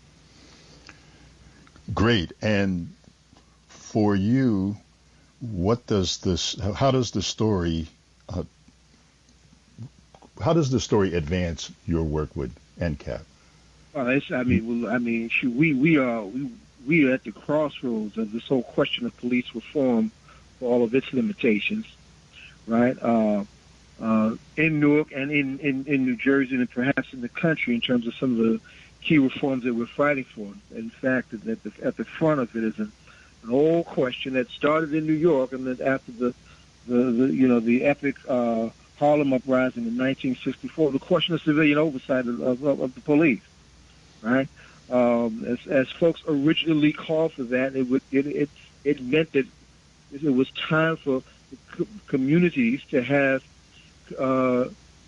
Great. And for you, what does this, how does the story, uh, how does the story advance your work with N C A P? Well, it's, I mean, well, I mean, shoot, we we are we we are at the crossroads of this whole question of police reform for all of its limitations, right? Uh, uh, in Newark and in, in, in New Jersey and perhaps in the country, in terms of some of the key reforms that we're fighting for. In fact, at the, at the front of it is an, an old question that started in New York, and then after the the, the you know the epic uh, Harlem uprising in nineteen sixty-four, the question of civilian oversight of, of, of the police. Right, um, as, as folks originally called for that, it would it it, it meant that it was time for co- communities to have uh,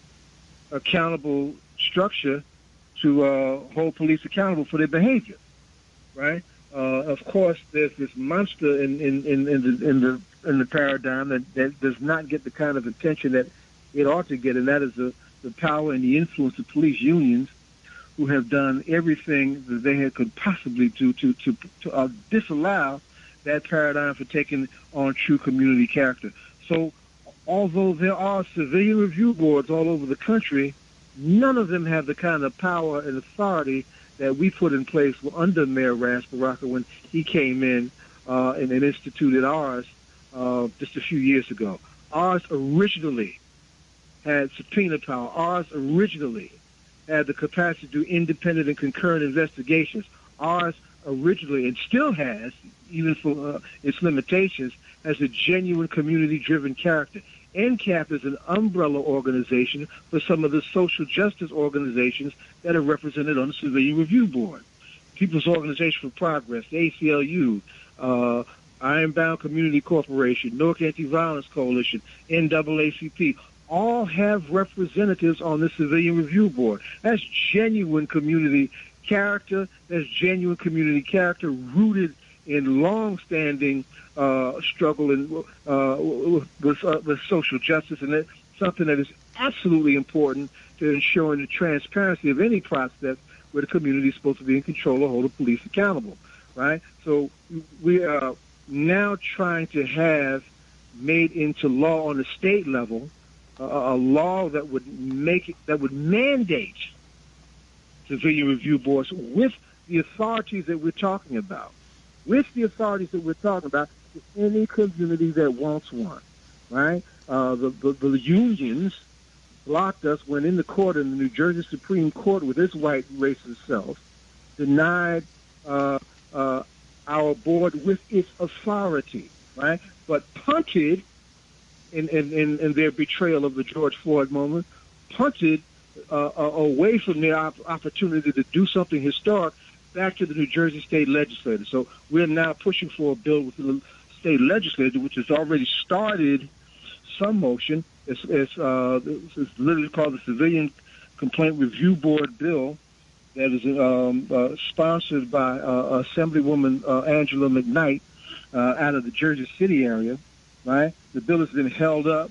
accountable structure to uh, hold police accountable for their behavior. Right. Uh, of course, there's this monster in in, in, in the in the in the paradigm that, that does not get the kind of attention that it ought to get, and that is the, the power and the influence of police unions, who have done everything that they had could possibly do to to, to uh, disallow that paradigm for taking on true community character. So although there are civilian review boards all over the country, none of them have the kind of power and authority that we put in place under Mayor Ras Baraka when he came in uh, and, and instituted ours uh, just a few years ago. Ours originally had subpoena power. Ours originally had the capacity to do independent and concurrent investigations. Ours originally, and still has, even for uh, its limitations, has a genuine community-driven character. N C A P is an umbrella organization for some of the social justice organizations that are represented on the Civilian Review Board. People's Organization for Progress, the A C L U, uh, Ironbound Community Corporation, Newark Anti-Violence Coalition, N double A C P, all have representatives on the Civilian Review Board. That's genuine community character. That's genuine community character rooted in long-standing uh, struggle in, uh, with, uh, with social justice, and that's something that is absolutely important to ensuring the transparency of any process where the community is supposed to be in control or hold the police accountable, right? So we are now trying to have made into law on the state level a law that would make it, that would mandate civilian review boards with the authorities that we're talking about, with the authorities that we're talking about, to any community that wants one, right? Uh, the, the, the unions blocked us when in the court, in the New Jersey Supreme Court, with its white racist self, denied uh, uh, our board with its authority, right? But punted In, in, in their betrayal of the George Floyd moment, punted uh, away from their op- opportunity to do something historic back to the New Jersey state legislature. So we're now pushing for a bill with the state legislature, which has already started some motion. It's, it's, uh, it's literally called the Civilian Complaint Review Board bill that is um, uh, sponsored by uh, Assemblywoman uh, Angela McKnight uh, out of the Jersey City area. Right, the bill has been held up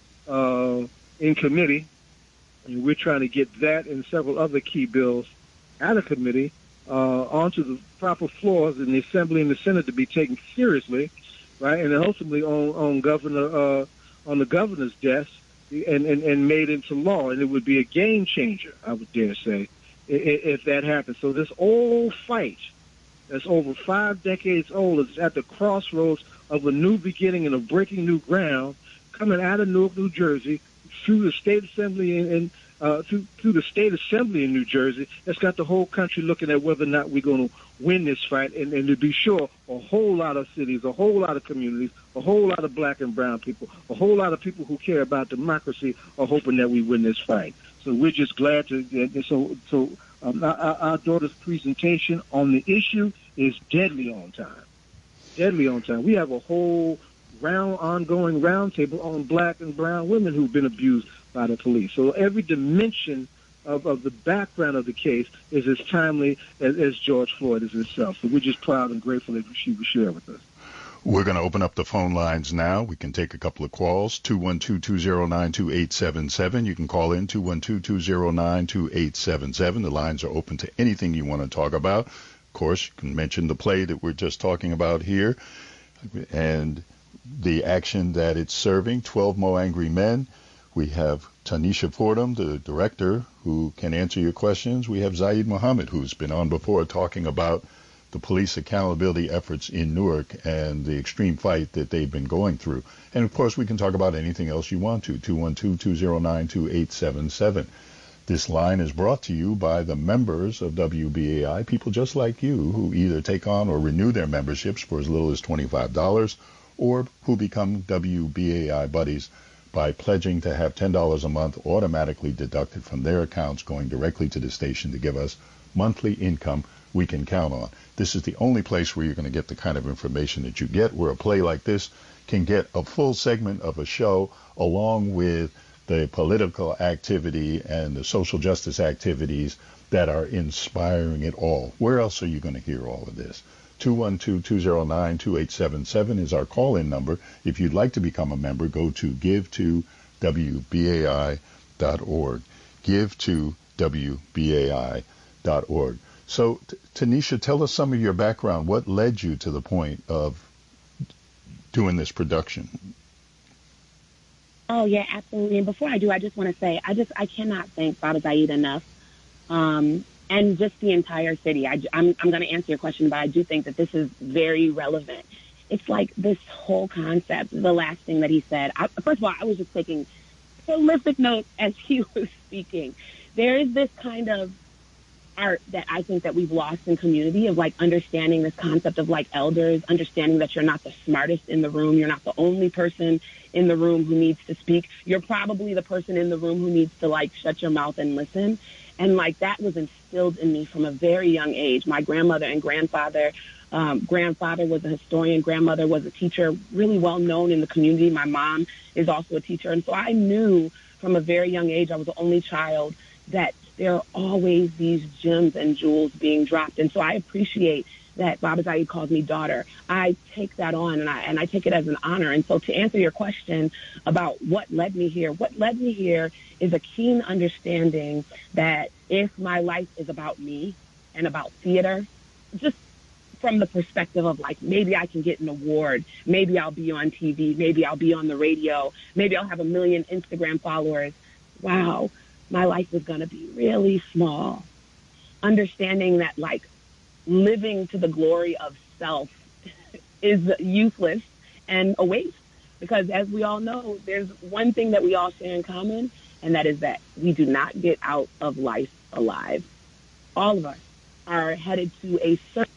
uh, in committee, and we're trying to get that and several other key bills out of committee uh, onto the proper floors in the Assembly and the Senate to be taken seriously, right, and then ultimately on on governor uh, on the governor's desk and, and and made into law, and it would be a game changer, I would dare say, if, if that happens. So this old fight that's over five decades old is at the crossroads of a new beginning and of breaking new ground, coming out of Newark, New Jersey, through the state assembly and, and uh, through, through the state assembly in New Jersey. That's got the whole country looking at whether or not we're going to win this fight. And, and to be sure, a whole lot of cities, a whole lot of communities, a whole lot of black and brown people, a whole lot of people who care about democracy are hoping that we win this fight. So we're just glad to. Uh, so, so um, our, our daughter's presentation on the issue is deadly on time. Deadly on time. We have a whole round, ongoing roundtable on black and brown women who've been abused by the police. So every dimension of, of the background of the case is as timely as, as George Floyd is itself. So we're just proud and grateful that she would share with us. We're going to open up the phone lines now. We can take a couple of calls, two one two, two zero nine, two eight seven seven. You can call in, two one two, two zero nine, two eight seven seven. The lines are open to anything you want to talk about. Of course, you can mention the play that we're just talking about here and the action that it's serving, twelve More Angry Men. We have Tanisha Fordham, the director, who can answer your questions. We have Zaid Mohammed, who's been on before talking about the police accountability efforts in Newark and the extreme fight that they've been going through. And, of course, we can talk about anything else you want to, two one two, two zero nine, two eight seven seven. This line is brought to you by the members of W B A I, people just like you who either take on or renew their memberships for as little as twenty-five dollars or who become W B A I buddies by pledging to have ten dollars a month automatically deducted from their accounts going directly to the station to give us monthly income we can count on. This is the only place where you're going to get the kind of information that you get, where a play like this can get a full segment of a show along with the political activity and the social justice activities that are inspiring it all. Where else are you going to hear all of this? two one two, two zero nine, two eight seven seven is our call-in number. If you'd like to become a member, go to give to W B A I dot org. give to W B A I dot org. So, T- Tanisha, tell us some of your background. What led you to the point of doing this production? Oh, yeah, absolutely. And before I do, I just want to say, I just, I cannot thank Baba Zaid enough. Um, and just the entire city. I, I'm, I'm going to answer your question, but I do think that this is very relevant. It's like this whole concept, the last thing that he said. I, first of all, I was just taking prolific notes as he was speaking. There is this kind of art that I think that we've lost in community of like understanding this concept of like elders, understanding that you're not the smartest in the room. You're not the only person in the room who needs to speak. You're probably the person in the room who needs to like shut your mouth and listen. And like that was instilled in me from a very young age. My grandmother and grandfather, um, grandfather was a historian, grandmother was a teacher, really well known in the community. My mom is also a teacher. And so I knew from a very young age, I was the only child, that there are always these gems and jewels being dropped. And so I appreciate that Baba Zaid calls me daughter. I take that on, and I and I take it as an honor. And so to answer your question about what led me here, what led me here is a keen understanding that if my life is about me and about theater, just from the perspective of like, maybe I can get an award, maybe I'll be on T V, maybe I'll be on the radio, maybe I'll have a million Instagram followers. Wow, my life is going to be really small. Understanding that like living to the glory of self is useless and a waste. Because as we all know, there's one thing that we all share in common, and that is that we do not get out of life alive. All of us are headed to a certain.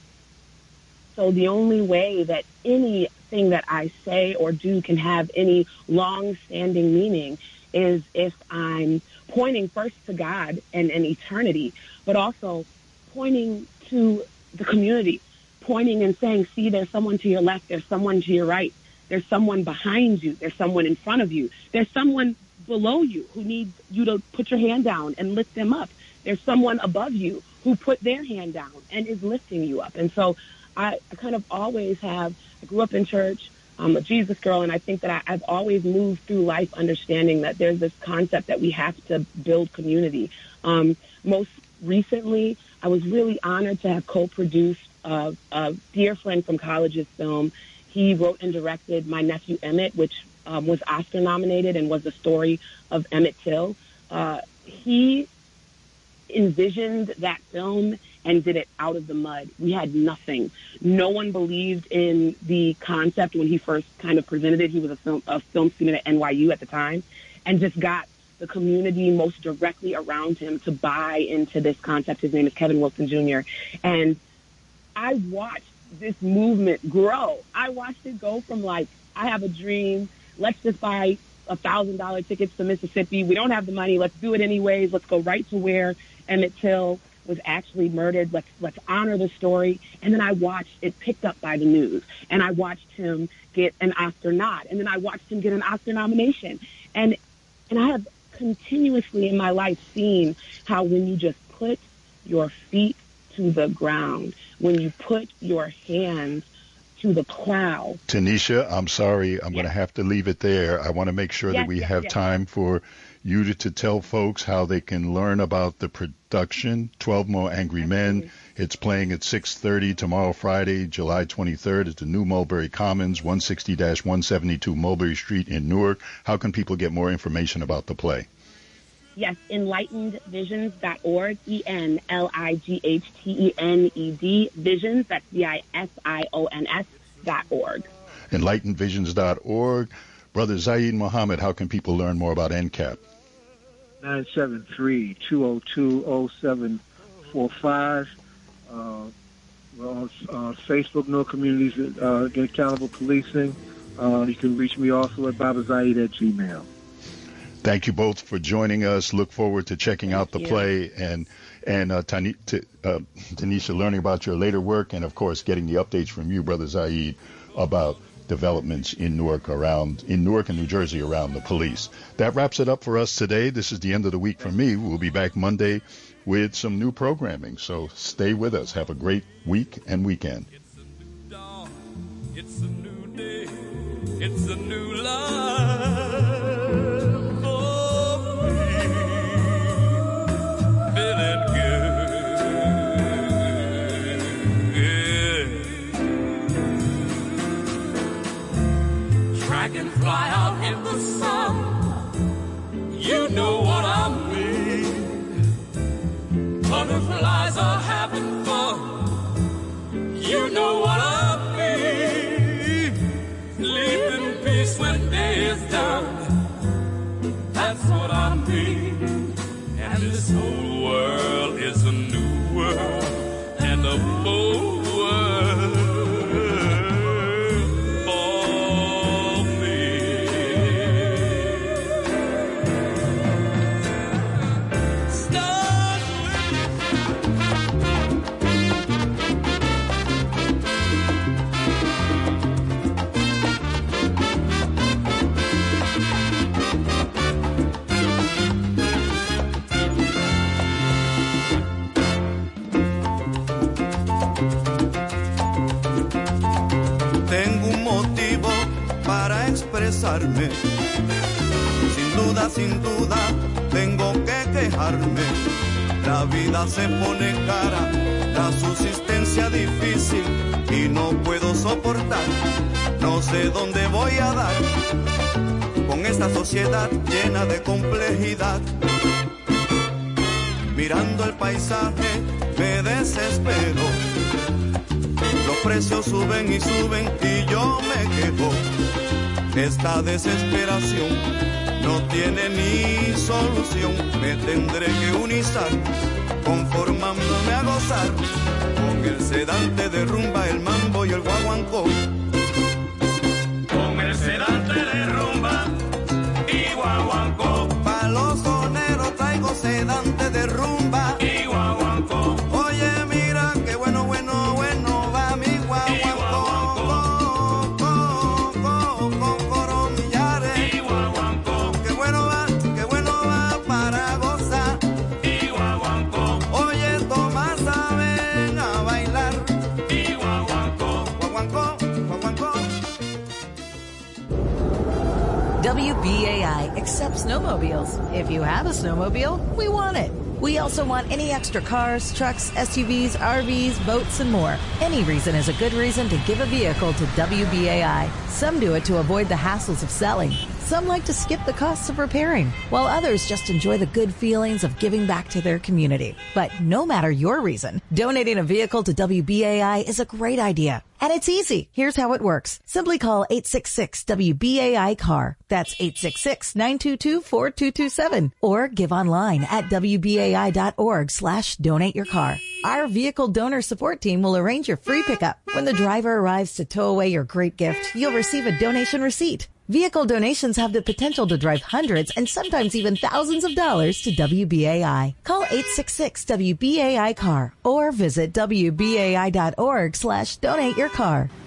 So the only way that anything that I say or do can have any long-standing meaning is if I'm pointing first to God and, and eternity, but also pointing to the community, pointing and saying, see, there's someone to your left, there's someone to your right, there's someone behind you, there's someone in front of you, there's someone below you who needs you to put your hand down and lift them up. There's someone above you who put their hand down and is lifting you up. And so I, I kind of always have, I grew up in church, I'm a Jesus girl, and I think that I, I've always moved through life understanding that there's this concept that we have to build community. Um, most recently, I was really honored to have co-produced uh, a dear friend from college's film. He wrote and directed My Nephew Emmett, which um, was Oscar nominated and was the story of Emmett Till. Uh, he envisioned that film and did it out of the mud. We had nothing. No one believed in the concept when he first kind of presented it. He was a film, a film student at N Y U at the time, and just got the community most directly around him to buy into this concept. His name is Kevin Wilson Junior And I watched this movement grow. I watched it go from like, I have a dream, let's just buy a thousand dollar tickets to Mississippi. We don't have the money. Let's do it anyways. Let's go right to where Emmett Till was actually murdered. Let's let's honor the story. And then I watched it picked up by the news, and I watched him get an Oscar nod, and then I watched him get an Oscar nomination. And and I have continuously in my life seen how when you just put your feet to the ground, when you put your hands to the cloud. Tanisha, I'm sorry. I'm yes. going to have to leave it there. I want to make sure yes, that we yes, have yes. time for you to, to tell folks how they can learn about the production, twelve More Angry Absolutely. Men. It's playing at six thirty tomorrow, Friday, July twenty-third, at the New Mulberry Commons, one sixty to one seventy-two Mulberry Street in Newark. How can people get more information about the play? Yes, enlightened visions dot org, E N L I G H T E N E D, Visions, that's V I S I O N S dot org. enlightened visions dot org. Brother Zaid Muhammad, how can people learn more about N C A P? nine seven three, two oh two, oh seven four five. Uh, we're on uh, Facebook, No Communities uh, Against Accountable Policing. Uh, you can reach me also at babazaid at gmail. Thank you both for joining us. Look forward to checking Thank out the you. play and and uh, Tani, t- uh, Tanisha, learning about your later work, and of course getting the updates from you, Brother Zaid, about developments in Newark around in Newark and New Jersey around the police. That wraps it up for us today. This is the end of the week for me. We'll be back Monday with some new programming. So stay with us. Have a great week and weekend. It's a new dawn. It's a new day. It's a new life. Fly out in the sun, you know what I mean. Butterflies are having fun, you know what I mean. Sleep in peace when day is done, that's what I mean. And this whole world is a new world and a full world. Sin duda, sin duda, tengo que quejarme. La vida se pone cara, la subsistencia difícil y no puedo soportar. No sé dónde voy a dar con esta sociedad llena de complejidad. Mirando el paisaje me desespero. Los precios suben y suben y yo me quejo. Esta desesperación no tiene ni solución. Me tendré que unizar, conformándome a gozar con el sedante de rumba, el mambo y el guaguancó. Con el sedante de rumba y guaguancó. Pa' los soneros traigo sedante de rumba y guaguancó. Oye, mira qué bueno, bueno, bueno va mi guaguancó. W B A I accepts snowmobiles. If you have a snowmobile, we want it. We also want any extra cars, trucks, S U Vs, R Vs, boats, and more. Any reason is a good reason to give a vehicle to W B A I. Some do it to avoid the hassles of selling. Some like to skip the costs of repairing, while others just enjoy the good feelings of giving back to their community. But no matter your reason, donating a vehicle to W B A I is a great idea. And it's easy. Here's how it works. Simply call eight six six W B A I C A R. That's eight six six, nine two two, four two two seven. Or give online at W B A I dot org slash donate your car. Our vehicle donor support team will arrange your free pickup. When the driver arrives to tow away your great gift, you'll receive a donation receipt. Vehicle donations have the potential to drive hundreds and sometimes even thousands of dollars to W B A I. Call eight six six W B A I C A R or visit W B A I dot org slash donate your car.